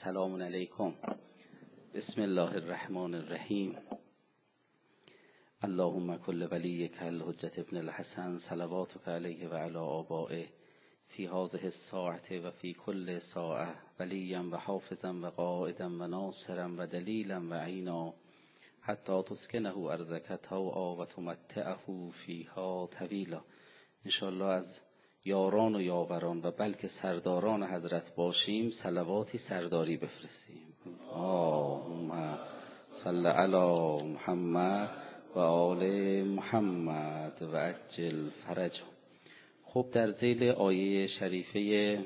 سلام علیکم. بسم الله الرحمن الرحیم. اللهم کل ولیک الحجة ابن الحسن صلواتک علیه و علی آبائه فی هذه الساعة و فی کل ساعة ولیا و حافظا و قائدا و ناصرا و دلیلا و عینا حتی تسکنه ارضک طوعا و تمتعه فیها طویلا. انشاءالله از یاران و یاوران و بلکه سرداران حضرت باشیم صلواتی سرداری بفرستیم. اللهم صل علی محمد و آل محمد و عجل فرجهم. خب در ذیل آیه شریفه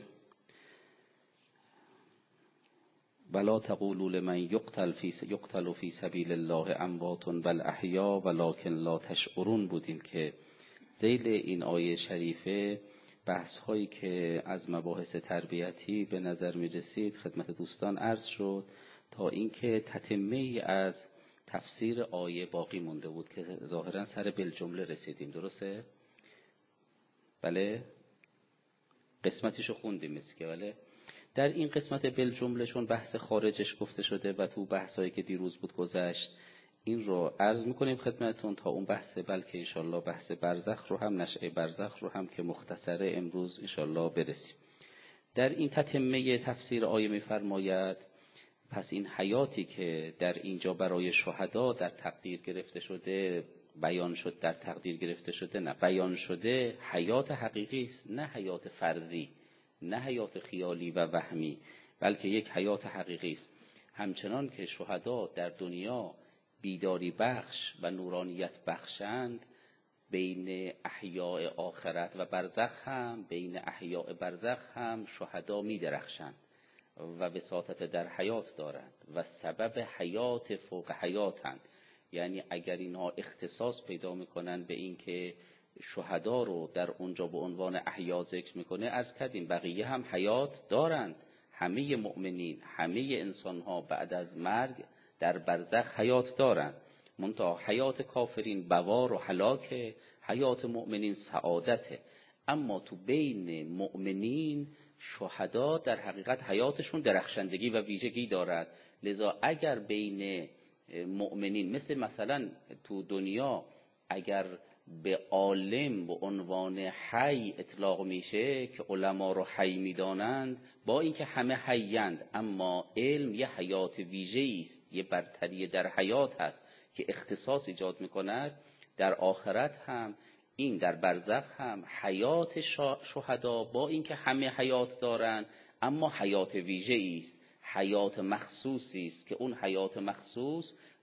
ولا تقولوا لمن یقتل فی سبیل الله اموات بل احیا ولکن لا تشعرون بودیم که ذیل این آیه شریفه بحث هایی که از مباحث تربیتی به نظر می رسید خدمت دوستان عرض شد تا اینکه تتمه از تفسیر آیه باقی مونده بود که ظاهرا سر بالجمله رسیدیم. درسته؟ بله؟ قسمتیشو خوندیم مثل که بله؟ در این قسمت بالجمله چون بحث خارجش گفته شده و تو بحثایی که دیروز بود گذشت این رو عرض میکنیم خدمتون تا اون بحث بلکه انشالله بحث برزخ رو هم نشأه برزخ رو هم که مختصره امروز انشالله برسیم. در این تتمه تفسیر آیه میفرماید پس این حیاتی که در اینجا برای شهدا در تقدیر گرفته شده بیان شد، در تقدیر گرفته شده نه بیان شده، حیات حقیقی است، نه حیات فرضی، نه حیات خیالی و وهمی، بلکه یک حیات حقیقی است. همچنان که شهدا در دنیا بیداری بخش و نورانیت بخشند، بین احیاء آخرت و برزخ هم بین احیاء برزخ هم شهدا می درخشند و وساطت در حیات دارند و سبب حیات فوق حیاتند. یعنی اگر اینها اختصاص پیدا میکنند به این که شهدا رو در اونجا به عنوان احیا ذکر میکنه، از کردیم بقیه هم حیات دارند. همه مؤمنین، همه انسانها بعد از مرگ در برزخ حیات دارند، منتها حیات کافرین بوار و هلاکه، حیات مؤمنین سعادته. اما تو بین مؤمنین شهدا در حقیقت حیاتشون درخشندگی و ویژگی دارد. لذا اگر بین مؤمنین مثلا تو دنیا اگر به عالم به عنوان حی اطلاق میشه که علما رو حی میدانند، با اینکه همه حیند اما علم یه حیات ویژه‌ای است، یه برتری در حیات هست که اختصاص ایجاد میکند. در آخرت هم این در برزخ هم حیات شهدا با اینکه همه حیات دارند اما حیات ویژه‌ای است، حیات مخصوصی است که اون حیات مخصوص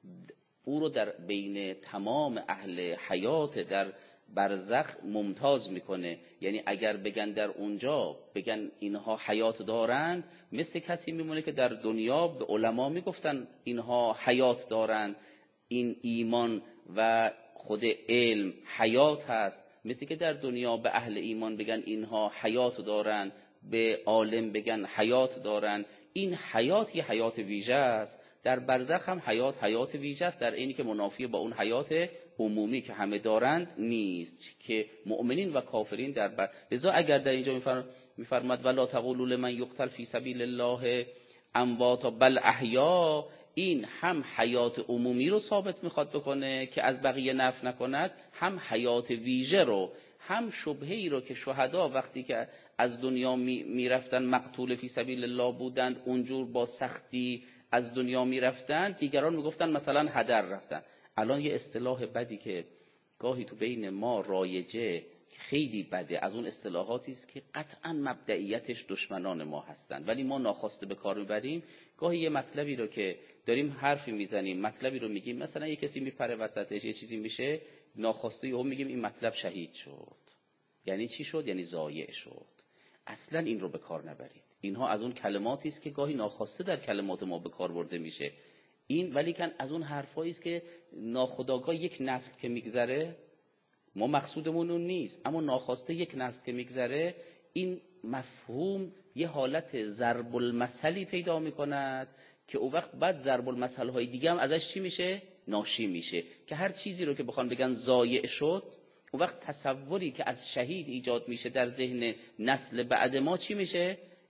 او رو در بین تمام اهل حیات در برزخ ممتاز میکنه. یعنی اگر بگن در اونجا بگن اینها حیات دارند، مثل کسی میمونه که در دنیا به علما میگفتن اینها حیات دارند، این ایمان و خود علم حیات هست. مثل که در دنیا به اهل ایمان بگن اینها حیات دارند، به عالم بگن حیات دارند. این حیات یه حیات ویژه است. در برزخ هم حیات ویژه است، در اینی که منافی با اون حیات عمومی که همه دارند نیست که مؤمنین و کافرین در لذا اگر در اینجا میفرماد ولا تقولوا لمن یقتل فی سبیل الله اموات بل احیا، این هم حیات عمومی رو ثابت میخواد بکنه که از بقیه نفی نکند، هم حیات ویژه رو، هم شبهه‌ای رو که شهدا وقتی که از دنیا میرفتن مقتول فی سبیل الله بودند اونجور با سختی از دنیا میرفتن، دیگران میگفتن مثلا هدر رفتن. الان یه اصطلاح بدی که گاهی تو بین ما رایجه خیلی بده، از اون اصطلاحاتی است که قطعا مبدئیتش دشمنان ما هستند ولی ما ناخواسته به کار میبریم. گاهی یه مطلبی رو که داریم حرفی میزنیم، مطلبی رو میگیم، مثلا یه کسی میپره وسطش یه چیزی میشه، ناخواسته هم میگیم این مطلب شهید شد. یعنی چی شد؟ یعنی ضایع شد. اصلا این رو به کار نبرید. اینها از اون کلماتی است که گاهی ناخواسته در کلمات ما به کار برده میشه. این ولی کن از اون حرفایی است که ناخودآگاه یک نسل که میگذره، ما مقصودمون اون نیست اما ناخواسته یک نسل که میگذره، این مفهوم یه حالت ضرب المثلی پیدا میکند که او وقت بعد ضرب المثل های دیگه هم ازش چی میشه؟ ناشی میشه. که هر چیزی رو که بخوان بگن ضایع شد، اون وقت تصوری که از شهید ایجاد میشه در ذهن نسل بعد ما چی میشه؟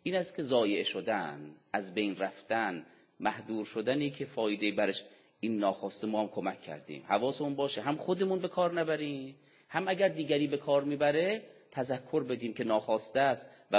این است که ضایع شدن، از بین رفتن، محدور شدنی که فایده برش این ناخواسته ما هم کمک کردیم. حواسمون باشه هم خودمون به کار نبریم، هم اگر دیگری به کار میبره تذکر بدیم که ناخواسته است و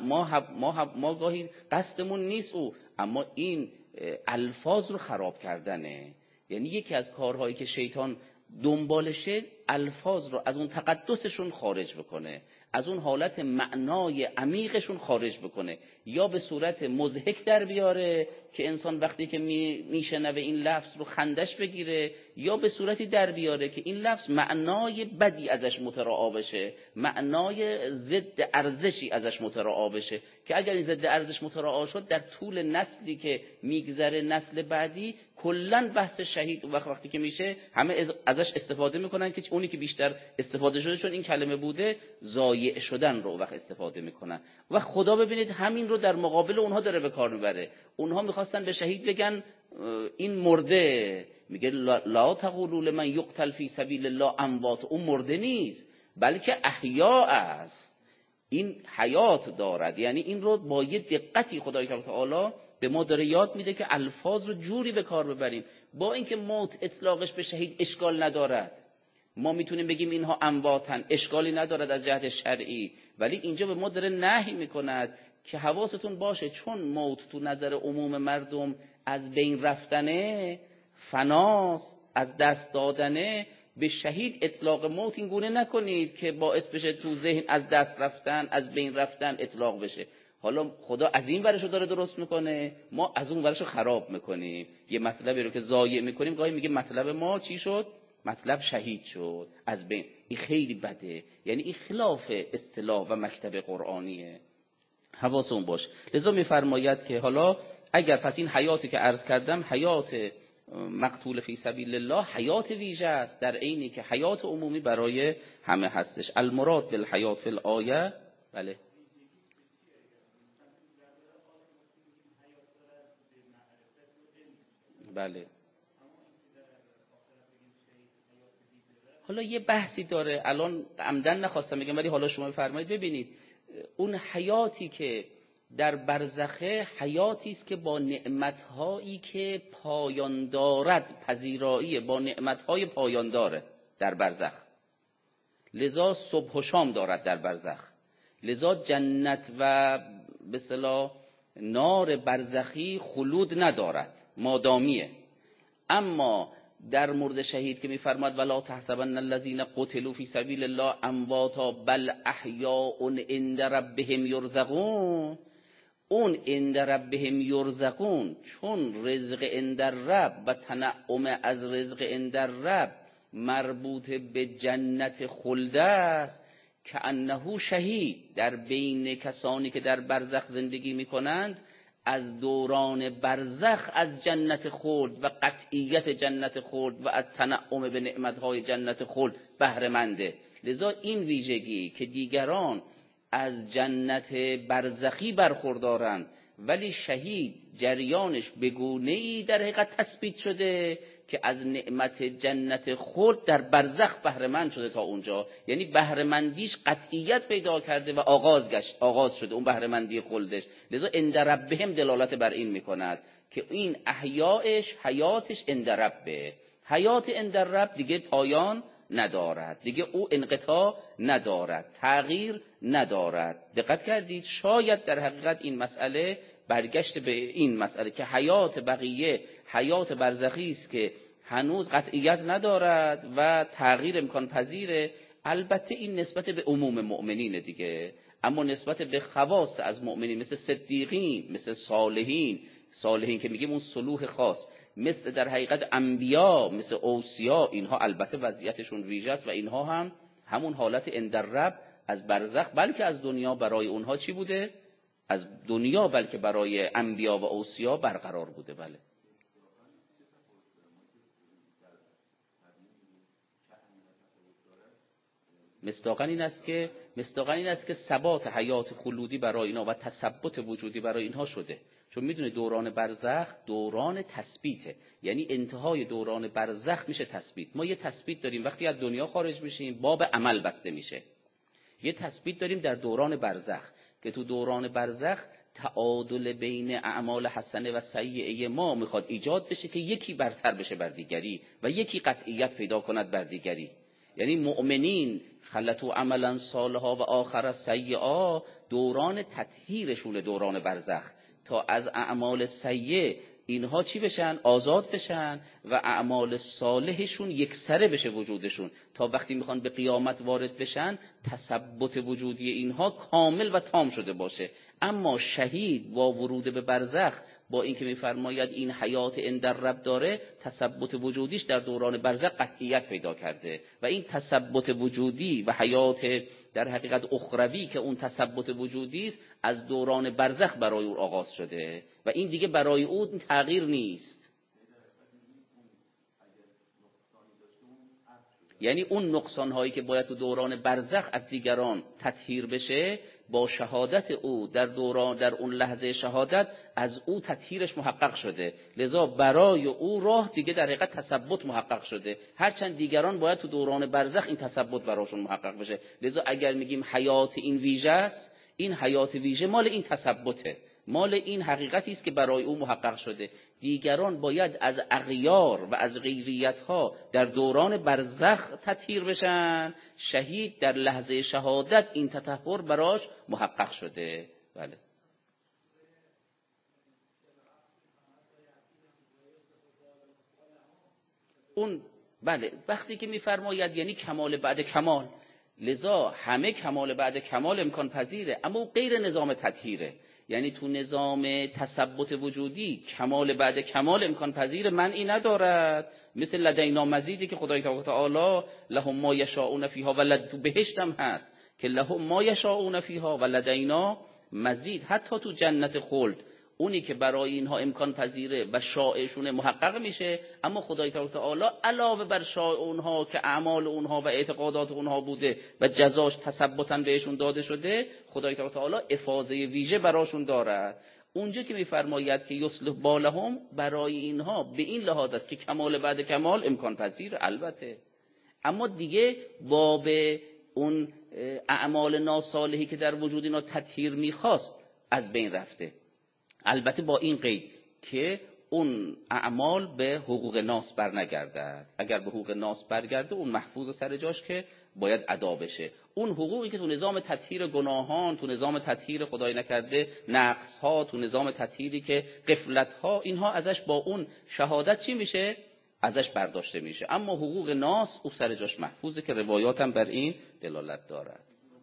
ما گاهی قصدمون نیست او، اما این الفاظ رو خراب کردنه. یعنی یکی از کارهایی که شیطان دنبالشه الفاظ رو از اون تقدسشون خارج بکنه، از اون حالت معنای عمیقشون خارج بکنه، یا به صورت مضحک در بیاره که انسان وقتی که میشنوه این لفظ رو خندش بگیره، یا به صورتی در بیاره که این لفظ معنای بدی ازش متراعا بشه، معنای ضد ارزشی ازش متراعا بشه، که اگر این ضد ارزش متراعا شد در طول نسلی که میگذره، نسل بعدی کلا بحث شهید وقتی که میشه همه ازش استفاده میکنن که اونی که بیشتر استفاده شده چون این کلمه بوده ضایع شدن رو وقت استفاده میکنن. و خدا ببینید همین رو در مقابل اونها داره به کار میبره. اونها میخواستن به شهید بگن این مرده، میگه لا تقولوا لمن یقتل فی سبیل الله اموات، اون مرده نیست بلکه احیا است، این حیات دارد. یعنی این رو با یه دقتی خدای تعالی به ما داره یاد میده که الفاظ رو جوری به کار ببریم. با اینکه موت اطلاقش به شهید اشکال ندارد، ما میتونیم بگیم اینها امواتن، اشکالی ندارد از جهت شرعی، ولی اینجا به ما داره نهی میکند که حواستون باشه چون موت تو نظر عموم مردم از بین رفتنه، فناس، از دست دادنه، به شهید اطلاق موت این گونه نکنید که باعث بشه تو ذهن از دست رفتن، از بین رفتن اطلاق بشه. حالا خدا از این ورشو داره درست میکنه، ما از اون ورشو خراب میکنیم. یه مطلبی رو که ضایع میکنیم گاهی میگه مطلب ما چی شد؟ مطلب شهید شد، از بین. این خیلی بده، یعنی این خلاف اصطلاح و مکتب قرآنیه. حواستون باش. لذا میفرماید که حالا اگر پس این حیاتی که عرض کردم، حیات مقتول فی سبیل الله حیات ویژه است، در عینی که حیات عمومی برای همه هستش. المراد بالحیات فی الآیه، بله بله. حالا یه بحثی داره، الان عمدن نخواستم بگم ولی حالا شما بفرمایید. ببینید اون حیاتی که در برزخه حیاتی است که با نعمت‌هایی که پایان دارد پذیرایی، با نعمت‌های پایان داره در برزخ، لذا صبح و شام دارد در برزخ، لذا جنت و به اصطلاح نار برزخی خلود ندارد، مادامیه. اما در مورد شهید که میفرماد ولا تحسبن الذين قتلوا في سبيل الله امواتا بل احیاء عند ربهم یرزقون، اون عند ربهم یرزقون چون رزق عند رب و تنعم از رزق عند رب مربوط به جنت خلد است، که انه شهید، در بین کسانی که در برزخ زندگی میکنند از دوران برزخ از جنت خلد و قطعیت جنت خلد و از تنعم به نعمتهای جنت خلد بهره منده. لذا این ویژگی که دیگران از جنت برزخی برخوردارند ولی شهید جریانش به گونه‌ای در حقیقت تثبیت شده که از نعمت جنت خلد در برزخ بهره مند شده تا اونجا، یعنی بهره مندیش قطعیت پیدا کرده و آغاز شده اون بهره مندی خلدش. لذا عند ربهم دلالت بر این میکند که این احیاءش، حیاتش عند ربه، حیات عند رب دیگه پایان ندارد، دیگه او انقطاع ندارد، تغییر ندارد. دقت کردید؟ شاید در حقیقت این مسئله برگشت به این مسئله که حیات بقیه حیات برزخی است که هنوز قطعیت ندارد و تغییر امکان پذیره. البته این نسبت به عموم مؤمنین دیگه، اما نسبت به خواص از مؤمنین مثل صدیقین، مثل صالحین که میگیم اون صلوح خاص، مثل در حقیقت انبیا، مثل اوصیا، اینها البته وضعیتشون ویژه است و اینها هم همون حالت عند رب از برزخ، بلکه از دنیا برای اونها چی بوده؟ از دنیا بلکه برای انبیا و اوصیا برقرار بوده. بله. مصداقاً این است که ثبات حیات خلودی برای اینا و تثبت وجودی برای اینها شده. چون میدونه دوران برزخ دوران تثبیته، یعنی انتهای دوران برزخ میشه تثبیت. ما یه تثبیت داریم وقتی از دنیا خارج میشیم باب عمل بسته میشه. یه تثبیت داریم در دوران برزخ که تو دوران برزخ تعادل بین اعمال حسنه و سیئه ما میخواد ایجاد بشه که یکی برتر بشه بر دیگری و یکی قطعیت پیدا کند بر دیگری. یعنی مؤمنین خلطوا عملا صالحا و آخر سیئا، دوران تطهیرشون دوران برزخ، تا از اعمال سیئه اینها چی بشن؟ آزاد بشن و اعمال صالحشون یکسره بشه وجودشون، تا وقتی میخوان به قیامت وارد بشن تثبت وجودی اینها کامل و تام شده باشه. اما شهید با ورود به برزخ، با اینکه میفرماید این حیات عند الرب داره، تثبت وجودیش در دوران برزخ قطعیت پیدا کرده و این تثبت وجودی و حیات در حقیقت اخروی که اون تثبت وجودی است از دوران برزخ برای او آغاز شده و این دیگه برای او تغییر نیست. یعنی اون نقصان هایی که باید تو دوران برزخ از دیگران تطهیر بشه، با شهادت او در اون لحظه شهادت از او تطهیرش محقق شده، لذا برای او راه دیگه در حقیقت تثبت محقق شده، هرچند دیگران باید تو دوران برزخ این تثبت براشون محقق بشه. لذا اگر میگیم حیات این ویژه است، این حیات ویژه مال این تثبته، مال این حقیقتی است که برای او محقق شده. دیگران باید از اغیار و از غیریت ها در دوران برزخ تطهیر بشن، شهید در لحظه شهادت این تطهر براش محقق شده. بله. اون بله وقتی که میفرماید یعنی کمال بعد کمال، لذا همه کمال بعد کمال امکان پذیره، اما او غیر نظام تطهیره. یعنی تو نظام تثبت وجودی کمال بعد کمال امکان پذیر منعی ندارد، مثل لدینا مزیدی که خدای تعالی لهم ما یشاءون فیها و تو بهشت هم هست که لهم ما یشاءون فیها و لدینا مزید. حتی تو جنت خلد اونی که برای اینها امکان پذیره و شایعشون محقق میشه، اما خدای تعالی علاوه بر شایع اونها که اعمال اونها و اعتقادات اونها بوده و جزاش تثبتا بهشون داده شده، خدای تعالی افاضه ویژه براشون دارد. اونجا که میفرماید که یصلح بالهم، برای اینها به این لحاظ است که کمال بعد کمال امکان پذیر البته، اما دیگه باب اون اعمال ناصالحی که در وجود اینا تطهیر میخواست از بین رفته، البته با این قید که اون اعمال به حقوق ناس برنگردد. اگر به حقوق ناس برگرده اون محفوظ سر جاش که باید ادا بشه. اون حقوقی که تو نظام تطهیر گناهان، تو نظام تطهیر خدای نکرده نقص ها، تو نظام تطهیری که غفلت ها، اینها ازش با اون شهادت چی میشه؟ ازش برداشته میشه. اما حقوق ناس او سر جاش محفوظه که روایات هم بر این دلالت دارد.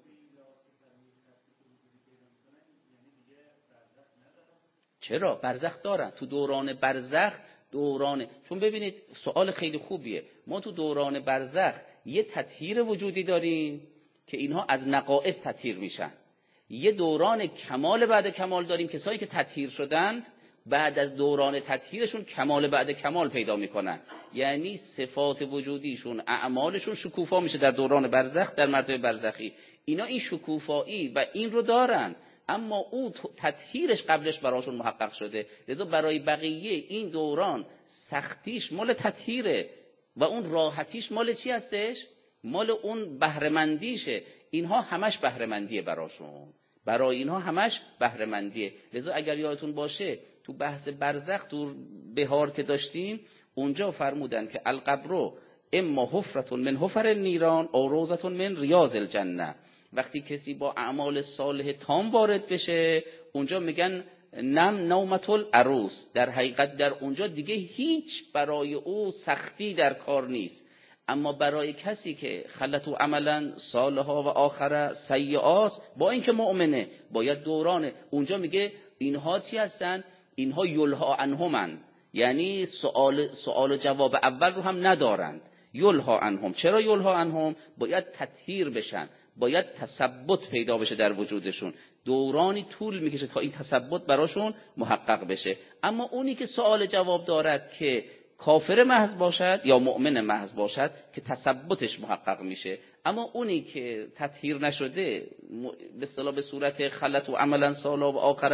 چرا؟ برزخ دارن. تو دوران برزخ چون ببینید سوال خیلی خوبیه، ما تو دوران برزخ یه تطهیر وجودی داریم که اینها از نقائص تطهیر میشن، یه دوران کمال بعد کمال داریم، کسایی که تطهیر شدن بعد از دوران تطهیرشون کمال بعد کمال پیدا میکنن، یعنی صفات وجودیشون، اعمالشون شکوفا میشه در دوران برزخ، در مرتبه برزخی. اینا این شکوفایی و این رو دارن، اما او تطهیرش قبلش براشون محقق شده، لذا برای بقیه این دوران سختیش مال تطهیره و اون راحتیش مال چی هستش؟ مال اون بهره‌مندیشه. اینها همش بهره‌مندیه براشون، برای اینها همش بهره‌مندیه. لذا اگر یادتون باشه تو بحث برزخ تو بهار که داشتیم، اونجا فرمودن که القبر اما حفرة من حفر النیران او روضة من ریاض الجنه. وقتی کسی با اعمال صالح تام وارد بشه، اونجا میگن نم نومت العروس، در حقیقت در اونجا دیگه هیچ برای او سختی در کار نیست. اما برای کسی که خلطوا عملا صالحا و آخر سیئات، با اینکه مؤمنه، باید دوران اونجا میگه اینها چی هستن؟ اینها یلها عنهمن، یعنی سوال و جواب اول رو هم ندارند. یلها عنهم. چرا یلها عنهم؟ باید تطهیر بشن، باید تثبت پیدا بشه در وجودشون، دورانی طول میکشه تا این تثبت براشون محقق بشه. اما اونی که سوال جواب دارد که کافر محض باشد یا مؤمن محض باشد که تثبتش محقق میشه، اما اونی که تطهیر نشده به اصطلاح به صورت خلط و عملا صالح و آخر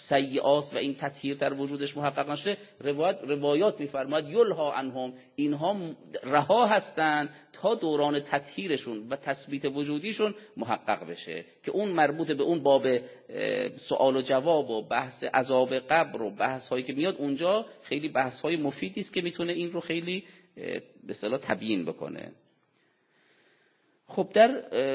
سیئات و این تطهیر در وجودش محقق نشه، روایات میفرماید یلها عنهم، اینها رها هستن تا دوران تطهیرشون و تثبیت وجودیشون محقق بشه، که اون مربوط به اون باب سوال و جواب و بحث عذاب قبر و بحث هایی که میاد اونجا خیلی بحث های مفیدی است که میتونه این رو خیلی به اصطلاح تبیین بکنه. خب در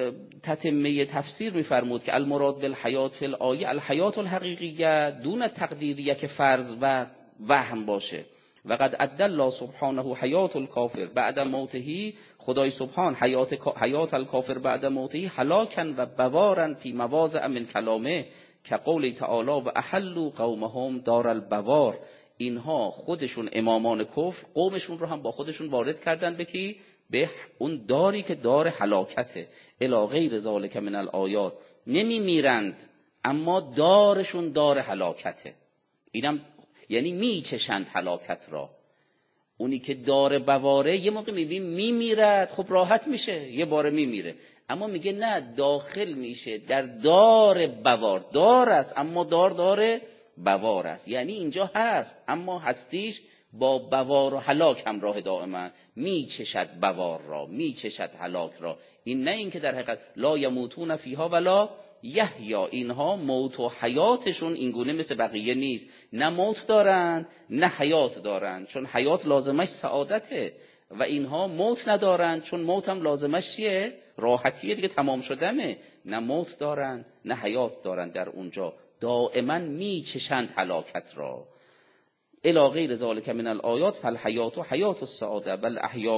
تتمه تفسیر میفرمود که المراد بالحیات فی الآیه الحیات الحقیقیه دون تقدیریه که فرض و وهم باشه. و قد ادى الله سبحانه حیات الکافر بعد موته، خدای سبحان حیات الکافر بعد موته هلاکن و بوارن فی مواضع من کلامه که قول تعالی و احلوا قومهم دار البوار. اینها خودشون امامان کفر قومشون رو هم با خودشون وارد کردن به اون داری که دار هلاکته. الی غیر ذالک من الآیات، نمی میرند اما دارشون دار هلاکته. اینم یعنی میچشند هلاکت را. اونی که دار بواره یه موقع میمیرد، خب راحت میشه، یه بار میمیره، اما میگه نه، داخل میشه در دار بوار. دار است اما دار بوار است، یعنی اینجا هست اما هستیش با بوار و هلاک همراه دائما، میچشد بوار را، میچشد هلاک را. این نه این که در حقیقت لا یموتون فیها ولا یحیا، اینها موت و حیاتشون اینگونه مثل بقیه نیست، نه موت دارن نه حیات دارن، چون حیات لازمش سعادته و اینها موت ندارن چون موت هم لازمش چیه؟ راحتیه دیگه، تمام شدنه. نه موت دارن نه حیات دارن، در اونجا دائما میچشند هلاکت را. الی غیر ذالک من الآیات فالحیات حیات السعاده بل احیا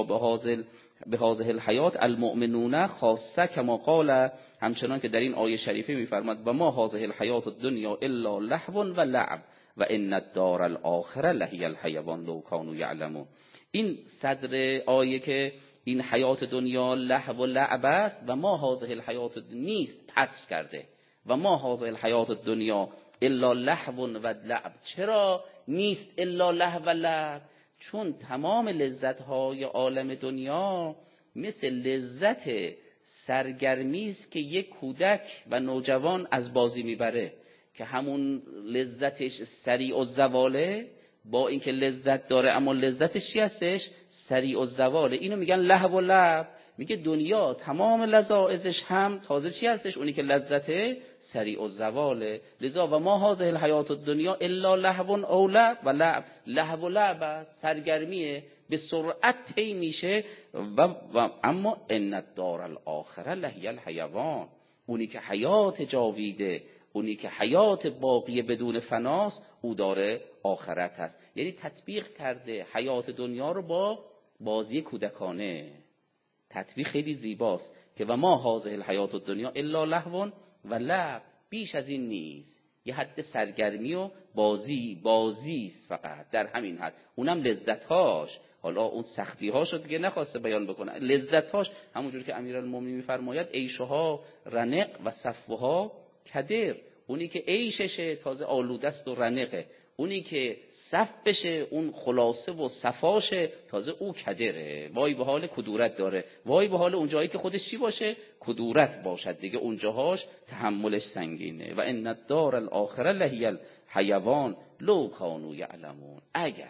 بهذه الحیات المؤمنون خاصه کما قال، همچنان که در این آیه شریفه میفرماد و ما هذه الحیات الدنیا الا لهو و لعب و ان الدار الاخره لهی الحیوان لو کانوا یعلمون. این صدر آیه که این حیات دنیا لهو و لعب است و ما هذه الحیات نیست، حذف کرده و ما هذه الحیات الدنیا الا لهو و لعب. چرا نیست الا لهو و لعب؟ چون تمام لذت‌های عالم دنیا مثل لذت سرگرمی است که یک کودک و نوجوان از بازی میبره، که همون لذتش سریع الزواله، با اینکه لذت داره اما لذتش چی هستش؟ سریع الزواله. اینو میگن لهو و لعب. میگه دنیا تمام لذائذش هم تازه چی هستش؟ اونی که لذته سریع الزواله. لذا و ما هذه الحیات الدنیا الا لهو او لعب و لعب، لهو و لعب سرگرمیه، به سرعت طی میشه و اما ان الدار الاخره لهی الحیوان، اونی که حیات جاویده، اونی که حیات باقی بدون فناست، او داره آخرت هست. یعنی تطبیق کرده حیات دنیا رو با بازی کودکانه. تطبیق خیلی زیباست که و ما هذه الحیات الدنیا الا لهو و لعب، بیش از این نیست، یه حد سرگرمی و بازی است فقط، در همین حد. اونم لذت‌هاش، حالا اون سختی‌هاش رو دیگه نخواسته بیان بکنه، لذت‌هاش همونجوری که امیرالمومنین می‌فرماید عیشها رنق و صفوها کدر. اونی که عیششه تازه آلوده است و رنقه، اونی که صف بشه اون خلاصه و صفاشه تازه او کدره، وای به حال کدورت داره، وای به حال اون جایی که خودش چی باشه؟ کدورت باشد دیگه، اونجاهاش تحملش سنگینه. و ان الدار الاخره لهی الحیوان لو کانوا یعلمون.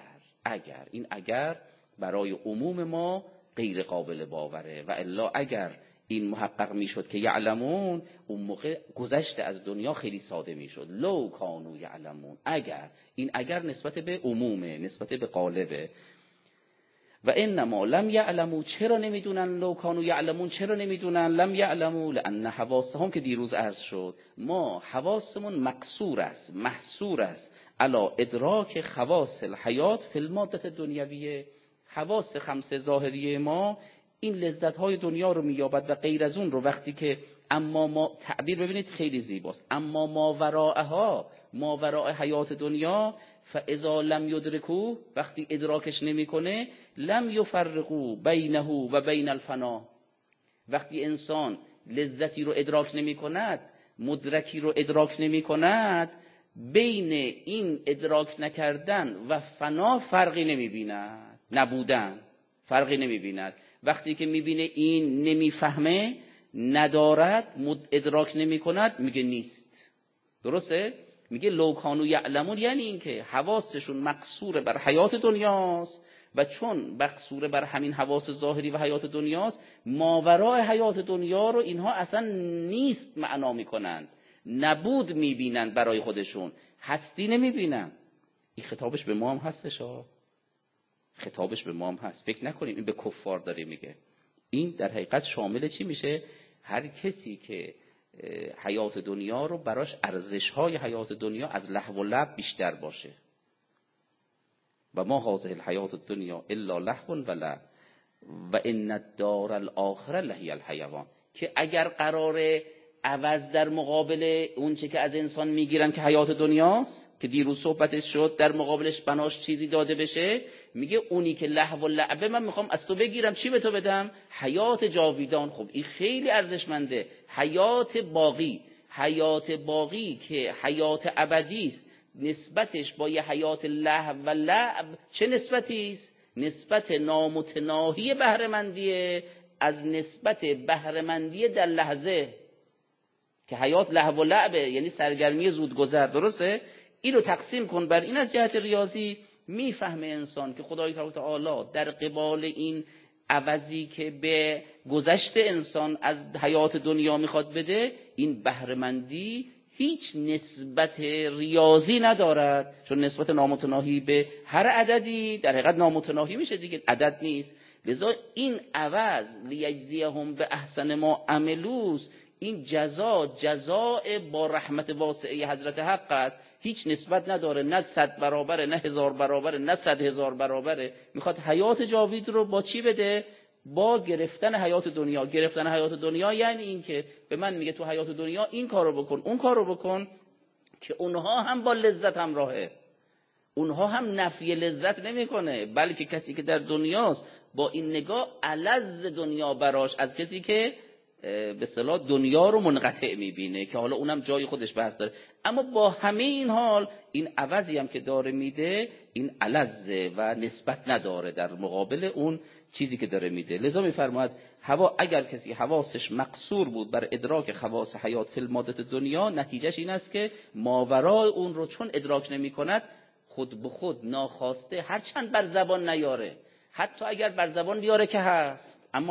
اگر این اگر برای عموم ما غیر قابل باوره، و الا اگر این محقق میشد که یعلمون، اون موقع گذشته از دنیا خیلی ساده میشد. لو کانوا یعلمون، اگر، این اگر نسبت به عمومه، نسبت به قالبه. و انما لم یعلموا، چرا نمیدونن؟ لو کانوا یعلمون، چرا نمیدونن؟ لم یعلموا لان حواسهم، که دیروز عرض شد، ما حواسمون مقصور است، محصور است علی ادراک خواص الحیات فی الماده دنیویه. حواس خمس ظاهریه ما این لذت‌های دنیا رو می‌یابد و غیر از اون رو، وقتی که اما ما، تعبیر ببینید خیلی زیباست، اما ما وراء حیات دنیا، فاذا لم یدرکو، وقتی ادراکش نمی‌کنه، لم یفرقوا بینه و بین الفنا. وقتی انسان لذتی رو ادراک نمی‌کند، مدرکی رو ادراک نمی‌کند، بین این ادراک نکردن و فنا فرقی نمی‌بیند، نبودن فرقی نمی‌بیند. وقتی که میبینه این نمیفهمه، ندارد، ادراک نمی کند، میگه نیست. درسته؟ میگه لو کانوا یعلمون، یعنی این که حواسشون مقصور بر حیات دنیاست و چون مقصور بر همین حواس ظاهری و حیات دنیاست، ماورای حیات دنیا رو اینها اصلا نیست معنا میکنند، نبود میبینند، برای خودشون هستی نمیبینند. این خطابش به ما هم هستش خطابش به ما هم هست. فکر نکنیم این به کفار داره میگه. این در حقیقت شامل چی میشه؟ هر کسی که حیات دنیا رو براش ارزش‌های حیات دنیا از لهو و لعب بیشتر باشه. و ما هذه الحیات الدنیا الا لهو و لعب و ان الدار الاخره لهی الحیوان، که اگر قراره عوض در مقابل اون چه که از انسان میگیرن که حیات دنیاست، که دیروز صحبتش شد، در مقابلش بناش چیزی داده بشه، میگه اونی که لهو و لعبه من میخوام از تو بگیرم، چی به تو بدم؟ حیات جاویدان. خب این خیلی ارزشمنده. حیات باقی که حیات ابدی است، نسبتش با یه حیات لهو و لعب چه نسبتی است؟ نسبت نامتناهی بهره‌مندیه از نسبت بهره‌مندی در لحظه، که حیات لهو و لعبه یعنی سرگرمی زودگذر. درسته؟ اینو تقسیم کن بر این، از جهت ریاضی میفهمه انسان که خدای تعالی در قبال این عوضی که به گذشت انسان از حیات دنیا میخواد بده، این بهره‌مندی هیچ نسبت ریاضی ندارد، چون نسبت نامتناهی به هر عددی در حقیقت نامتناهی میشه دیگه، عدد نیست. لذا این عوض لیجزیهم به احسن ما عملوس، این جزاء با رحمت واسعه حضرت حق است، هیچ نسبت نداره، نه 100 برابره، نه 1000 برابره، نه 100,000 برابره. میخواد حیات جاوید رو با چی بده؟ با گرفتن حیات دنیا. گرفتن حیات دنیا یعنی این که به من میگه تو حیات دنیا این کارو بکن، اون کارو بکن، که اونها هم با لذت همراهه، اونها هم نفی لذت نمیکنه، بلکه کسی که در دنیاست با این نگاه الذ دنیا براش از کسی که به اصطلاح دنیا رو منقطع میبینه، که حالا اونم جای خودش بحث داره. اما با همه این حال این عوضی هم که داره میده، این الذ و نسبت نداره در مقابل اون چیزی که داره میده. لذا میفرماید اگر کسی حواسش مقصور بود بر ادراک خواص حیات فی الماده دنیا، نتیجهش این است که ماورای اون رو چون ادراک نمیکند، خود به خود ناخواسته هرچند بر زبان نیاره، حتی اگر بر زبان بیاره که هست، اما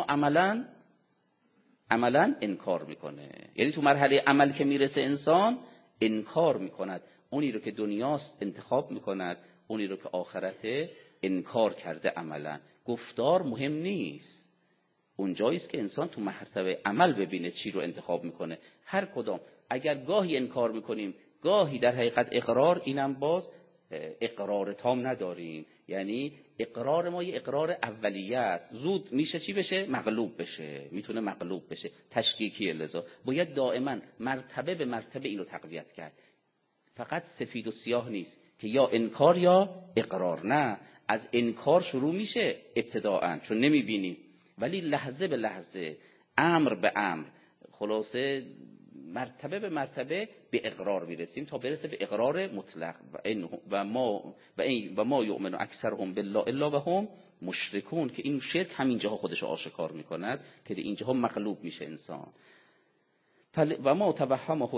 عملا انکار میکنه. یعنی تو مرحله عمل که میرسه انسان انکار میکند، اونی رو که دنیاست انتخاب میکند، اونی رو که آخرته انکار کرده. عملا گفتار مهم نیست، اونجاییست که انسان تو مرتبه عمل ببینه چی رو انتخاب میکنه. هر کدام اگر گاهی انکار میکنیم، گاهی در حقیقت اقرار، اینم باز اقرار تام نداریم، یعنی اقرار ما یه اقرار اولیه است، زود میشه چی بشه؟ مغلوب بشه، میتونه مغلوب بشه، تشکیکیه. لذا باید دائما مرتبه به مرتبه اینو تقویت کرد. فقط سفید و سیاه نیست که یا انکار یا اقرار، نه، از انکار شروع میشه ابتداءً چون نمیبینیم، ولی لحظه به لحظه، امر به امر، خلاصه مرتبه به مرتبه به اقرار میرسیم تا برسه به اقرار مطلق. و ما یؤمن اکثرهم بالله الا وهم مشرکون، که این شرک همینجاها خودش آشکار میکند که اینجاها مغلوب میشه انسان. و ما توهمه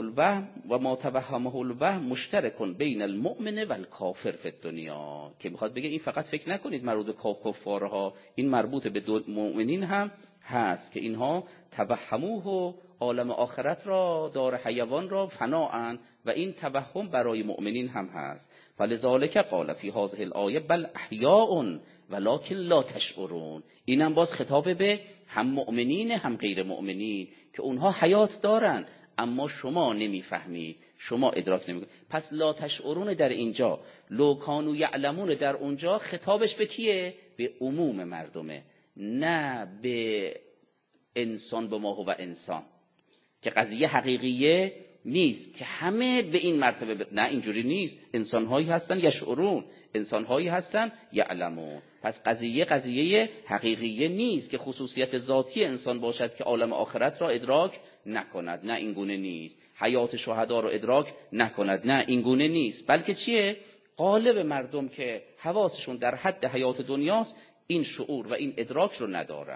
الوهم مشترک بین المؤمن و الکافر فی الدنیا، که میخواد بگه این فقط فکر نکنید مربوط به کفارها، این مربوط به مؤمنین هم هست که اینها توهموه و عالم آخرت را، دار حیوان را فناءن، و این توهم برای مؤمنین هم هست. فلذلک قال فی هذه الآیه بل احیاء ولکن لا تشعرون. اینم باز خطاب به هم مؤمنین هم غیر مؤمنین که اونها حیات دارن اما شما نمیفهمید، شما ادراک نمیکنید. پس لا تشعرون در اینجا، لو کانوا یعلمون در اونجا خطابش به کیه؟ به عموم مردمه، نه به انسان به ما هو انسان، که قضیه حقیقیه نیست که همه به این مرتبه نه، اینجوری نیست. انسان‌هایی هستن یشعرون، انسان‌هایی هستن یعلمون. پس قضیه حقیقیه نیست که خصوصیت ذاتی انسان باشد که عالم آخرت را ادراک نکند، نه این گونه نیست. حیات شهدا را ادراک نکند، نه این گونه نیست. بلکه چیه؟ غالب مردم که حواسشون در حد حیات دنیاست، این شعور و این ادراک رو ندارن.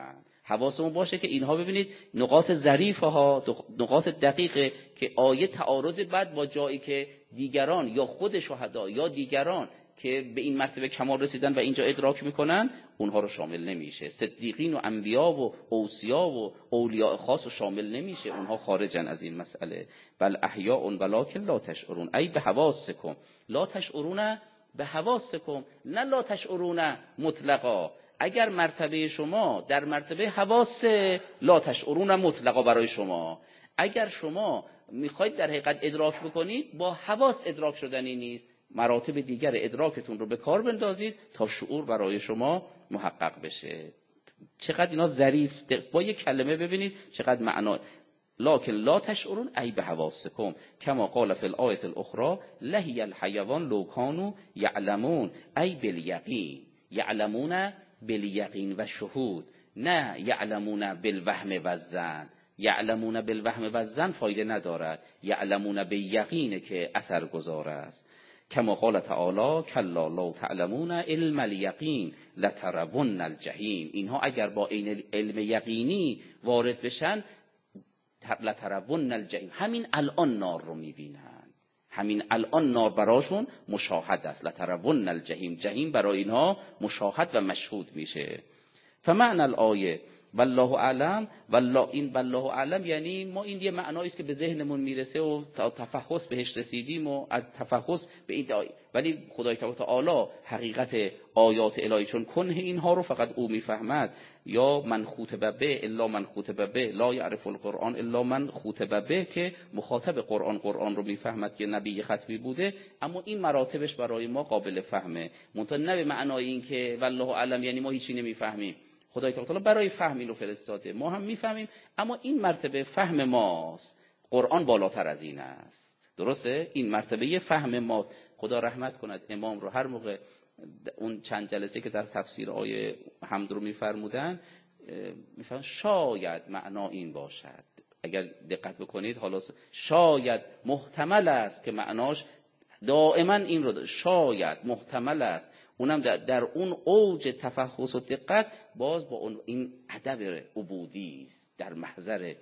حواسمون باشه که اینها ببینید نقاط ظریفه ها، نقاط دقیقه که آیه تعارض بعد با جایی که دیگران یا خود شهدا یا دیگران که به این مرتبه کمال رسیدن و اینجا ادراک میکنن اونها رو شامل نمیشه. صدیقین و انبیا و اوصیا و اولیاء خاص رو شامل نمیشه، اونها خارجن از این مسئله. بل احیاء ولکن لا تشعرون، ای به حواسکم، لا تشعرون به حواسکم، نه لا تشعرون مطلقا. اگر مرتبه شما در مرتبه حواس، لا تشعرون مطلقا برای شما. اگر شما میخواید در حقیقت ادراک بکنید، با حواس ادراک شدنی نیست، مراتب دیگر ادراکتون رو به کار بندازید تا شعور برای شما محقق بشه. چقدر اینا ظریف، با یک کلمه ببینید چقدر معنا. لکن لا تشعرون ای به حواسکم کما قال فی الآیه الاخرى لهی الحیوان لو کانوا یعلمون ای بالیقین. یعلمون بالیقین و شهود، نه یعلمون بالوهم و الظن. یعلمون بالوهم و الظن فایده ندارد، یعلمون بیقینه که اثر گذار است. کما قال تعالی کلا لو تعلمون علم الیقین لترون الجحیم. اینها اگر با این علم یقینی وارد بشن، لترون الجحیم، همین الان نار رو میبینن، همین الان نار براشون مشاهد است. لترون الجحیم، جحیم برای اینها مشاهد و مشهود میشه. فمعنى الآیه والله اعلم، والله این والله اعلم یعنی ما این یه معنایی است که به ذهنمون میرسه و تا تفحص بهش رسیدیم و از تفحص به این آیه، ولی خدای تعالی حقیقت آیات الهی چون کنه اینها رو فقط او میفهمد. یا من خوطب به الا من خوطب به لا یعرف القرآن الا من خوطب به، که مخاطب قرآن رو میفهمد که نبی ختمی بوده، اما این مراتبش برای ما قابل فهمه. منتها نه به معنای این که والله اعلم یعنی ما هیچی نمیفهمیم. خدای تعالی برای فهم اینو فرستاده، ما هم میفهمیم، اما این مرتبه فهم ماست. قرآن بالاتر از این است، درسته؟ این مرتبه فهم ماست. خدا رحمت کند امام رو، هر موقع اون چند جلسه که در تفسیر آیه حمد رو میفرمودن، میفرمودن شاید معنا این باشد، اگر دقت بکنید حالا شاید محتمل است که معناش دائما این رو شاید محتمل است، اونم در اون اوج تفحص و دقت باز با این ادب عبودی است در محضر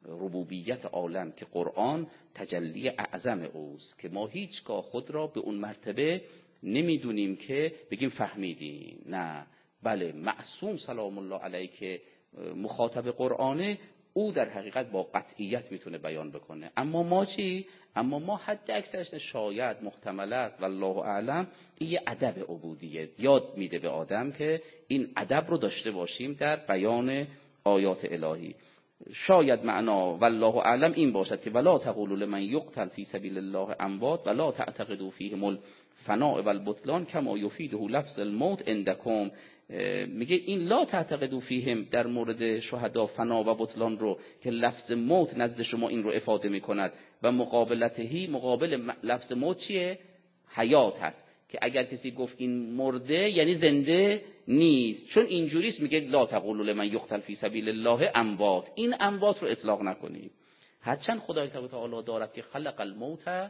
ربوبیت عالم که قرآن تجلی اعظم اوست، که ما هیچگاه خود را به اون مرتبه نمیدونیم که بگیم فهمیدیم. نه، بله، معصوم سلام الله علیه که مخاطب قرآنه، او در حقیقت با قطعیت میتونه بیان بکنه. اما ما چی؟ اما ما حد اکثرش شاید محتمل است والله اعلم. این یه ادب عبودیه، یاد میده به آدم که این ادب رو داشته باشیم در بیان آیات الهی. شاید معنا والله اعلم این باشد که ولا تقولوا لمن یقتل فی سبیل الله اموات ولا تعتقدوا فیهم الفناء والبطلان کما یفیده لفظ الموت عندکم. میگه این لا تعتقدوا فیهم در مورد شهدا فنا و بطلان رو که لفظ موت نزد شما این رو افاده میکند و مقابلتهی، مقابل لفظ موت چیه؟ حیات هست، که اگر کسی گفت این مرده یعنی زنده نیست، چون اینجوریست میگه لا تقولوا لمن یقتل فی سبیل الله اموات، این اموات رو اطلاق نکنید. هرچند خدای تعالی دارد که خلق الموت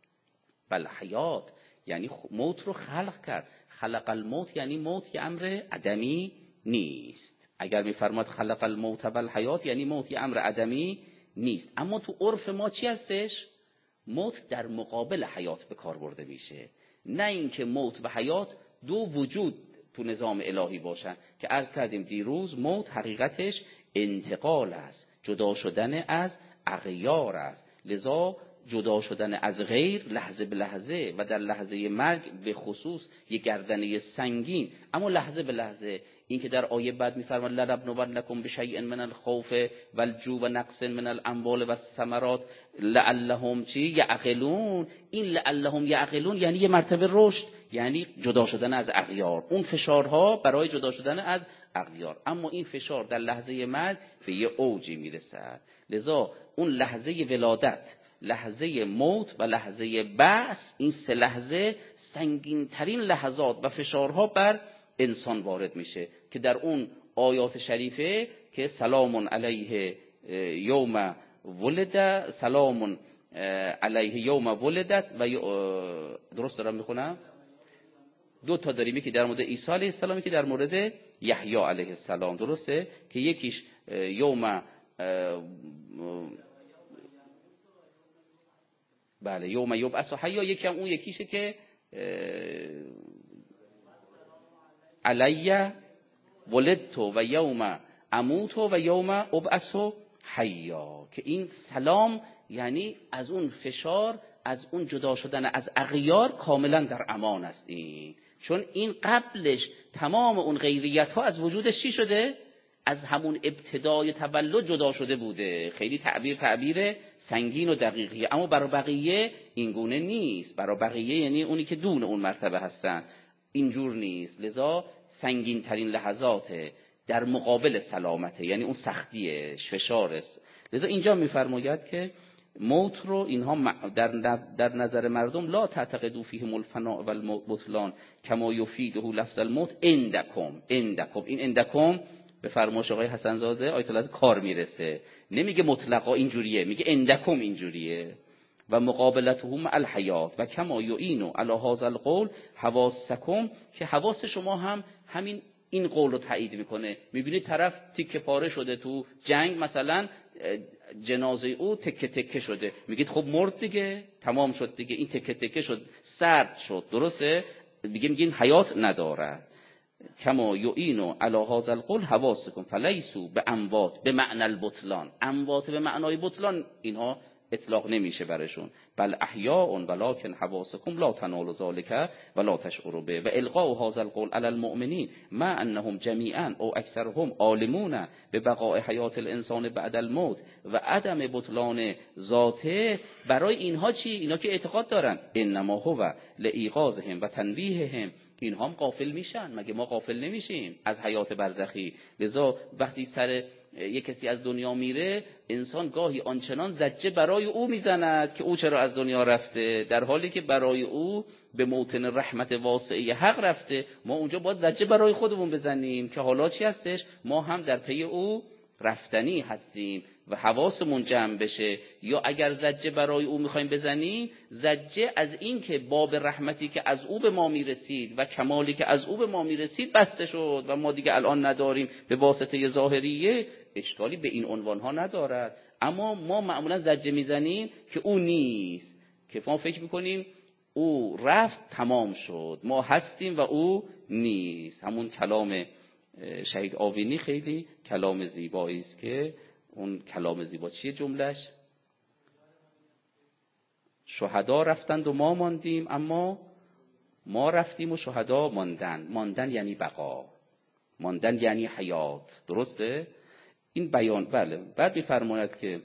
والحیات، یعنی موت رو خلق کرد. خلق الموت یعنی موت یه امر عدمی نیست. اگر میفرماد خلق الموت والحیات یعنی موت یه امر عدمی نیست. اما تو عرف ما چی هستش؟ موت در مقابل حیات به کار برده میشه، نه اینکه موت و حیات دو وجود تو نظام الهی باشن، که عرض کردیم دیروز موت حقیقتش انتقال است، جدا شدن از اغیار است. لذا جدا شدن از غیر لحظه به لحظه و در لحظه مرگ به خصوص یک گردنه سنگین، اما لحظه به لحظه. این که در آیه بعد می‌فرماد لنبلونکم بشیء من الخوف والجوع و نقص من الاموال والثمرات لعلهم یعقلون. این لعلهم یعقلون یعنی یه مرتبه رشد، یعنی جدا شدن از اغیار، اون فشارها برای جدا شدن از اغیار. اما این فشار در لحظه مرگ به یه اوجی میرسد. لذا اون لحظه ولادت، لحظه موت و لحظه بعث، این سه لحظه سنگین ترین لحظات و فشارها بر انسان وارد میشه، که در اون آیات شریفه که سلام علیه یوم ولد، سلام علیه یوم ولدت و درست دارم میخونم؟ دو تا داریم، یکی در مورد عیسی علیه السلام، یکی در مورد یحیی علیه السلام، درسته؟ که یکیش یوم بله یوم یبعث حیا، یکی هم اون یکیشه که علی ولدت و یوم اموت و یوم ابعث حیا، که این سلام یعنی از اون فشار، از اون جدا شدن از اغیار کاملا در امان هستیم، چون این قبلش تمام اون غیریت ها از وجودش چی شده؟ از همون ابتدای تولد جدا شده بوده. خیلی تعبیر سنگین و دقیقیه، اما برای بقیه این گونه نیست. برای بقیه یعنی اونی که دون اون مرتبه هستن اینجور نیست. لذا سنگین ترین لحظات در مقابل سلامته، یعنی اون سختیه، فشاره. لذا اینجا میفرماید که موت رو اینها در نظر مردم لا تعتقدوا فیهم الفناء و البطلان کما یفیده لفظ الموت عندکم. این عندکم به فرمایش آقای حسن زاده آیت الله کار میرسه، نمیگه مطلقا اینجوریه، میگه عندکم اینجوریه. و مقابلتهم الحیات و کما یعین علی هذا القول حواسکم، که حواس شما هم همین این قول رو تایید میکنه. میبینید طرف تیکه پاره شده تو جنگ، مثلا جنازه او تکه تکه شده، میگید خب مرد دیگه، تمام شد دیگه، این تکه تکه شد، سرد شد، درسته؟ دیگه میگین حیات ندارد. کما یعین علی هذا القول حواسکم فلیسوا باموات بمعنى البطلان، اموات به معنای بطلان اینها اطلاق نمیشه برشون، بل احیاء ولکن حواسکم لا تنال ذلك ولا تشعروا به. و القاء هذا القول علی المؤمنین ما انهم جمیعا او اکثرهم عالمون ببقاء حیات الانسان بعد الموت و عدم بطلان ذاته. برای اینها چی؟ اینا که اعتقاد دارن انما هو لایقاظهم و تنویههم، اینها هم غافل میشن. مگه ما غافل نمیشیم از حیات برزخی؟ لذا وقتی سر یک کسی از دنیا میره، انسان گاهی آنچنان زجه برای او میزند که او چرا از دنیا رفته، در حالی که برای او به موطن رحمت واسعه حق رفته. ما اونجا باید زجه برای خودمون بزنیم که حالا چی هستش، ما هم در پی او رفتنی هستیم و حواسمون جمع بشه. یا اگر زجه برای او میخوایم بزنیم، زجه از این که باب رحمتی که از او به ما میرسید و کمالی که از او به ما میرسید بسته شد و ما دیگه الان نداریم به واسطه ظاهریه، اشکالی به این عنوان ها ندارد. اما ما معمولا زجه میزنیم که او نیست، که ما فکر میکنیم او رفت تمام شد، ما هستیم و او نیست. همون کلام شهید آوینی خیلی کلام زیبایی است، که اون کلام زیبا چیه جملهش؟ شهدا رفتند و ما ماندیم، اما ما رفتیم و شهدا ماندن. ماندن یعنی بقا، ماندن یعنی حیات، درسته؟ این بیان. بله. بعد می‌فرماید که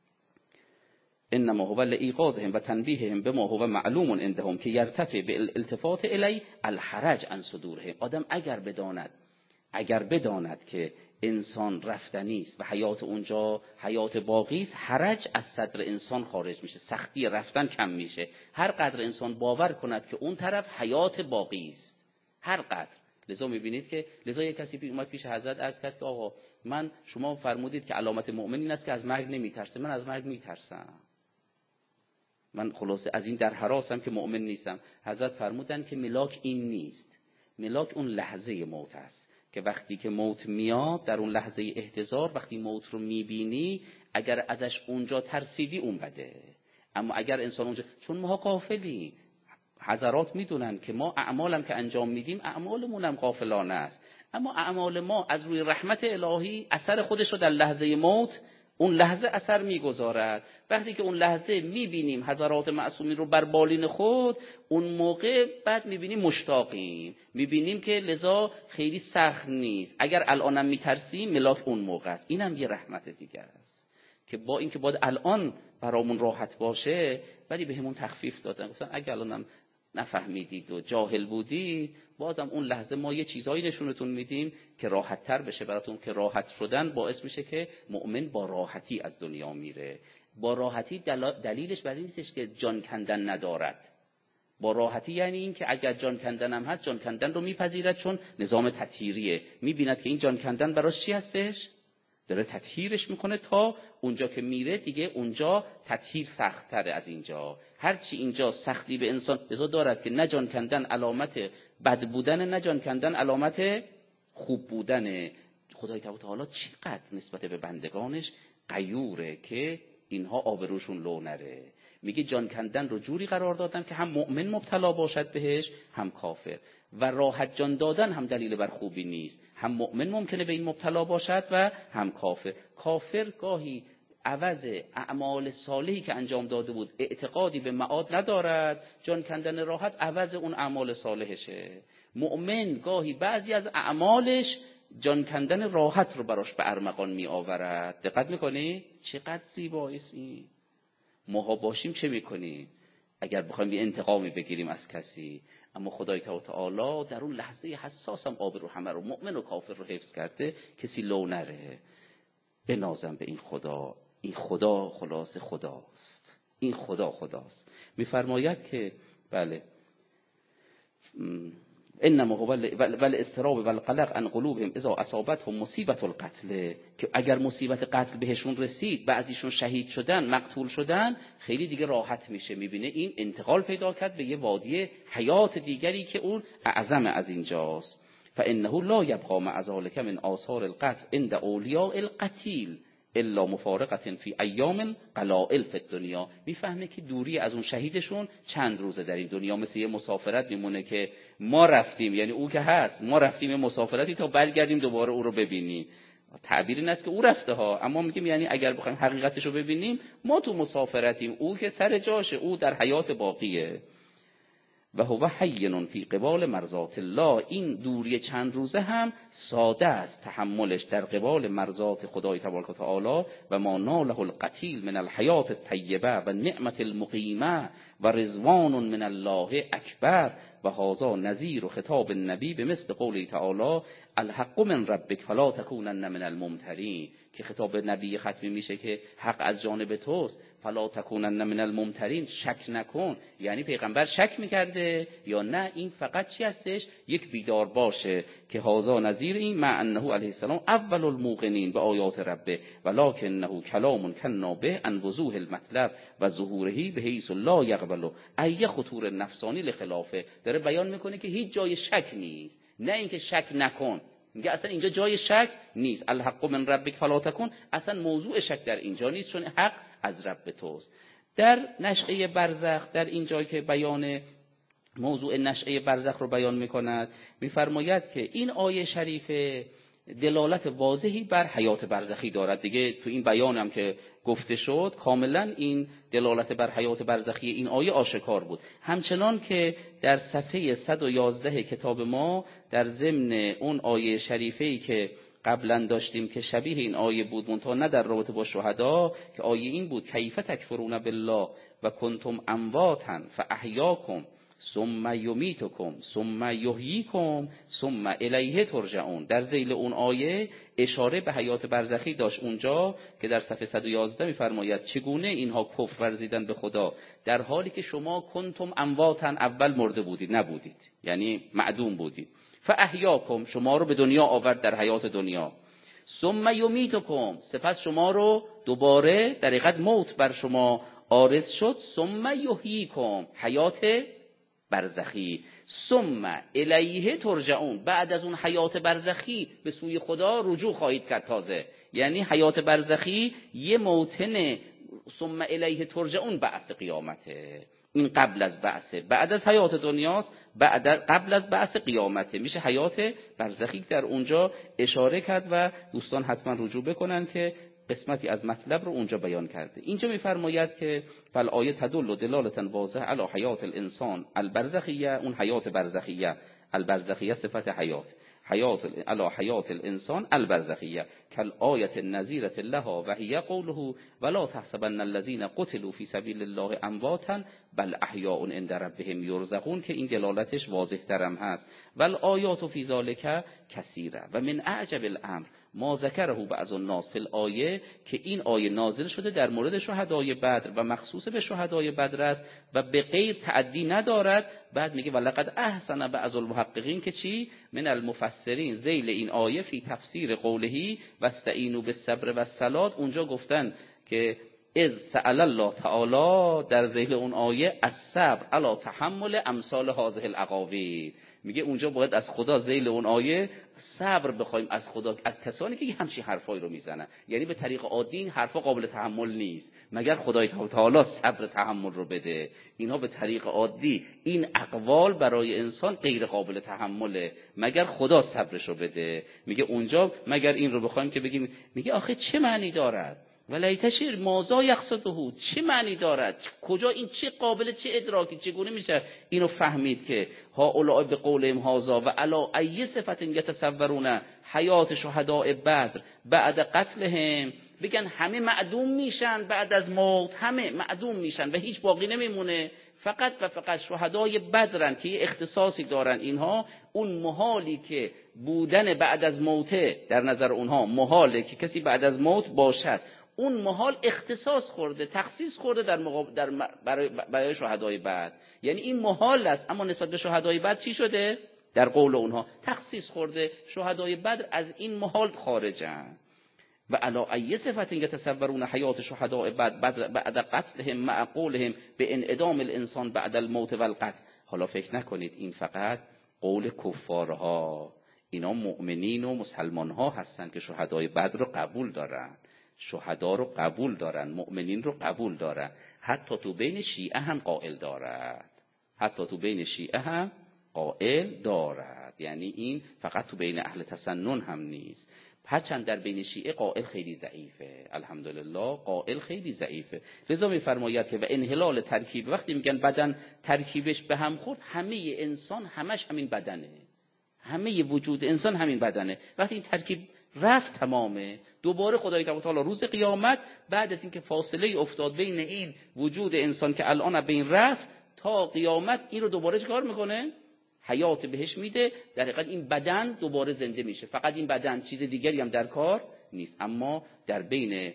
انما هو لایقاظهم و تنبیههم بما هو معلوم عندهم که یرتفع بالالتفات الی الحرج عن صدورهم. آدم اگر بداند که انسان رفتنی است و حیات اونجا حیات باقی است، حرج از صدر انسان خارج میشه، سختی رفتن کم میشه. هر قدر انسان باور کند که اون طرف حیات باقی است، هر قدر. لذا میبینید که یک کسی اومد پیش حضرت عرض کرد که آقا شما فرمودید که علامت مؤمن این است که از مرگ نمیترسه. من از مرگ میترسم، من خلاصه از این در هراسم که مؤمن نیستم. حضرت فرمودن که ملاک این نیست، ملاک اون لحظه موت است، که وقتی که موت میاد در اون لحظه احتضار، وقتی موت رو میبینی، اگر ازش اونجا ترسیدی اون بده. اما اگر انسان اونجا، چون ما غافلیم، حضرات میدونن که ما اعمالم که انجام میدیم اعمالمون هم غافلانه است، اما اعمال ما از روی رحمت الهی اثر خودش رو در لحظه موت، اون لحظه اثر میگذارد. وقتی که اون لحظه میبینیم حضرات معصومین رو بر بالین خود، اون موقع بعد میبینیم مشتاقیم، میبینیم که لذا خیلی سخت نیست. اگر الانم میترسیم، ملاک اون موقع است. اینم یه رحمت دیگر است که با اینکه باید الان برامون راحت باشه، ولی بهمون تخفیف دادن، گفتن اگر الانم نفهمیدید و جاهل بودید، بازم اون لحظه ما یه چیزایی نشونتون میدیم که راحت تر بشه براتون، که راحت شدن باعث میشه که مؤمن با راحتی از دنیا میره. با راحتی دلیلش بر این نیستش که جان کندن ندارد. با راحتی یعنی این که اگر جان کندن هم هست، جان کندن رو میپذیرد، چون نظام تطهیریه. میبیند که این جان کندن براش چی هستش؟ داره تطهیرش میکنه تا اونجا که میره دیگه اونجا تطهیر سخت تره از اینجا. هرچی اینجا سختی به انسان لذا دارد که نه جان کندن علامت بد بودن نه جان کندن علامت خوب بودنه. خدای تعالی چقدر نسبت به بندگانش غیوره که اینها آبروشون لو نره. میگه جان کندن رو جوری قرار دادم که هم مؤمن مبتلا باشد بهش هم کافر، و راحت جان دادن هم دلیل بر خوبی نیست. هم مؤمن ممکنه به این مبتلا باشد و هم کافر. کافر گاهی عوض اعمال صالحی که انجام داده بود اعتقادی به معاد ندارد، جان کندن راحت عوض اون اعمال صالحشه. مؤمن گاهی بعضی از اعمالش جان کندن راحت رو براش به ارمغان می آورد. دقت میکنی؟ چقدر زیباییه. ماها باشیم چه میکنیم؟ اگر بخوایم یه انتقامی بگیریم از کسی، اما خدای تعالی در اون لحظه حساس هم آبرو همه رو، مؤمن و کافر رو حفظ کرده، کسی لو نره. بنازم به این خدا. این خدا خلاص خداست. این خداست. میفرماید که بله انما هو والاضطراب والقلق عن قلوبهم اذا اصابتهم مصیبت القتل، که اگر مصیبت قتل بهشون رسید، بعضیشون شهید شدن، مقتول شدن، خیلی دیگه راحت میشه، میبینه این انتقال پیدا کرد به یه وادی حیات دیگری که اون اعظم از اینجاست. فانه لا یبقى مع ذلك من آثار القتل عند اولیاء القتیل الا مفارقه فی ایام قلائل فی الدنیا. میفهمه که دوری از اون شهیدشون چند روزه در این دنیا مثل یه مسافرت میمونه که ما رفتیم، یعنی او که هست، ما رفتیم مسافرتی تا برگردیم دوباره او رو ببینیم. تعبیر این است که او رفته ها، اما میگیم یعنی اگر بخوایم حقیقتش رو ببینیم ما تو مسافرتیم، او که سر جاشه، او در حیات باقیه. و هو حین فی قبال مرضات الله. این دوری چند روزه هم ساده است تحملش در قبال مرضات خدای تبارک و تعالی. و ما ناله القتیل من الحیات الطیبه و نعمت المقیمه و رضوان من الله اکبر و هذا نظیر خطاب النبی بمثل قوله تعالی الحق من ربک فلا تکونن من الممترین، که خطاب نبی ختمی میشه که حق از جانب توست، فلا تکونن من الممترین، شک نکن. یعنی پیغمبر شک میکرده یا نه؟ این فقط چی هستش؟ یک بیدار باشه که هذا نظیر این مع انه علیه السلام اول الموقنین به آیات ربه ولکنه کلام کنا به عن وضوح المطلب و ظهوره به حیث لا یقبل ای خطور نفسانی لخلافه. داره بیان میکنه که هیچ جای شک نیست، نه اینکه شک نکن، میگه اصلا اینجا جای شک نیست. الحق من ربک فلا تکن، اصلا موضوع شک در اینجا نیست، چون حق از رب توست. در نشأه برزخ، در اینجا که بیان موضوع نشأه برزخ رو بیان میکند، میفرماید که این آیه شریفه دلالت واضحی بر حیات برزخی دارد. دیگه تو این بیان هم که گفته شد کاملا این دلالت بر حیات برزخی این آیه آشکار بود. همچنان که در صفحه 111 کتاب ما در ضمن اون آیه شریفه‌ای که قبلا داشتیم که شبیه این آیه بود منتها نه در رابطه با شهدا، که آیه این بود کیف تکفرون بالله و کنتم امواتا فاحیاکم ثم یمیتکم ثم یحییکم ثم الیه ترجعون. در ذیل اون آیه اشاره به حیات برزخی داشت اونجا که در صفحه 111 میفرماید چگونه اینها کفر ورزیدن به خدا در حالی که شما کنتم امواتا، اول مرده بودید، نبودید، یعنی معدوم بودید، فاحیاکم شما رو به دنیا آورد در حیات دنیا، ثم یمیتکم سپس شما رو دوباره در حقیقت موت بر شما عارض شد، ثم یحییکم حیات برزخی، ثم الیه ترجعون بعد از اون حیات برزخی به سوی خدا رجوع خواهید کرد. تازه یعنی حیات برزخی یه موطن ثم الیه ترجعون بعد قیامته. این قبل از بعثه، بعد از حیات دنیاست، قبل از بعث قیامته، میشه حیات برزخی در اونجا اشاره کرد و دوستان حتما رجوع بکنن که قسمتی از مطلب رو اونجا بیان کرده. اینجا میفرماید که فالآیه تدل دلالتا واضحه علی حیات الانسان البرزخیه، اون حیات برزخیه، البرزخیه صفت حیات علی حیات الانسان البرزخیه کالآیه النذیره لها و هی قوله ولا تحسبن الذین قتلوا فی سبیل الله امواتا بل احیاء عند ربهم یرزقون، که این دلالتش واضح ترم هست. والآیات فی ذلک کثیره و من اعجب الامر ما ذکره بعض الناس فی الآیه، که این آیه نازل شده در مورد شهدای بدر و مخصوص به شهدای بدر است و به غیر تعدی ندارد. بعد میگه ولقد احسن بعض المحققین، که چی؟ من المفسرین ذیل این آیه فی تفسیر قوله واستعینوا بالصبر والصلاة، اونجا گفتن که اذ سأل الله تعالی در ذیل اون آیه الصبر علی تحمل امثال هذه الاقاویل، میگه اونجا باید از خدا ذیل اون آیه صبر بخوایم از خدا، از کسانی که همچین حرفایی رو میزنن. یعنی به طریق عادی این حرفا قابل تحمل نیست مگر خدای تعالی صبر تحمل رو بده. اینا به طریق عادی این اقوال برای انسان غیر قابل تحمله مگر خدا صبرش رو بده. میگه اونجا مگر این رو بخوایم که بگیم، میگه آخه چه معنی دارد ولیتشیر مازا یقصده، چه معنی دارد، کجا این چه قابل چه ادراکی، چگونه میشه اینو فهمید که ها اولئک به قولهم هذا و علی ای صفت یتصورون حیات شهداء بدر بعد قتلهم، بگن همه معدوم میشن بعد از موت، همه معدوم میشن و هیچ باقی نمیمونه، فقط و فقط شهدای بدرن که یه اختصاصی دارن اینها. اون محالی که بودن بعد از موته در نظر اونها محاله که کسی بعد از موت باشد، اون محال اختصاص خورده، تخصیص خورده برای شهدای بعد. یعنی این محال است، اما نسبت به شهدای بعد چی شده؟ در قول اونها تخصیص خورده. شهدای بدر از این محال خارجن. و علی ای صفت یتصورون حیات شهداء بعد قتلهم مع قولهم به انعدام الانسان بعد الموت و القتل. حالا فکر نکنید این فقط قول کفارها، اینا مؤمنین و مسلمان ها هستن که شهدای بدر رو قبول دارن، شهدا رو قبول دارن، مؤمنین رو قبول دارن. حتی تو بین شیعه هم قائل دارد، حتی تو بین شیعه هم قائل دارد. یعنی این فقط تو بین اهل تسنن هم نیست، هرچند در بین شیعه قائل خیلی ضعیفه، الحمدلله قائل خیلی ضعیفه. لذا میفرماید که و انحلال ترکیب، وقتی میگن بدن ترکیبش به هم خورد، همه انسان همش همین بدنه، همه وجود انسان همین بدنه. وقتی این ترکیب رفت تمامه، دوباره خدای تعالی روز قیامت بعد از اینکه فاصله افتاد بین این وجود انسان که الان بین رفت تا قیامت، این رو دوباره چیکار میکنه؟ حیات بهش میده. در حقیقت این بدن دوباره زنده میشه. فقط این بدن، چیز دیگری هم در کار نیست. اما در بین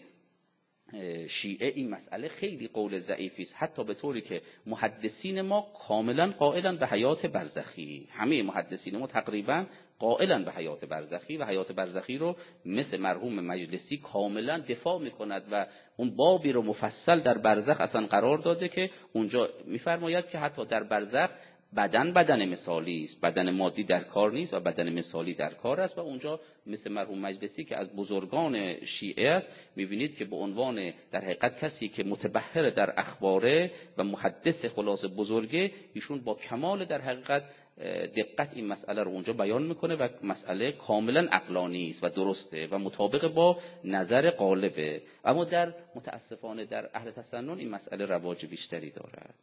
شیعه این مسئله خیلی قول ضعیفی است، حتی به طوری که محدثین ما کاملا قائلن به حیات برزخی. همه محدثین ما تقریبا قائلن به حیات برزخی و حیات برزخی رو مثل مرحوم مجلسی کاملا دفاع میکند و اون بابی رو مفصل در برزخ اصلا قرار داده که اونجا میفرماید که حتی در برزخ بدن مثالی است، بدن مادی در کار نیست و بدن مثالی در کار است. و اونجا مثل مرحوم مجلسی که از بزرگان شیعه است، میبینید که به عنوان در حقیقت کسی که متبحر در اخباره و محدث خلاص بزرگه، ایشون با کمال در حقیقت دقت این مسئله رو اونجا بیان میکنه و مسئله کاملا عقلانی است و درسته و مطابق با نظر غالبه. اما در متاسفانه در اهل تسنن این مسئله رواج بیشتری دارد.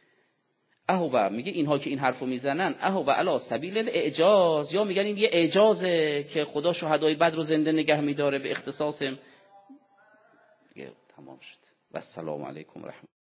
اهو میگه اینها که این حرفو میزنن اهو علی سبیل الاعجاز، یا میگن این یه اعجازه که خدا شهدای بدر رو زنده نگه میداره به اختصاص. تمام شد و السلام علیکم و رحمت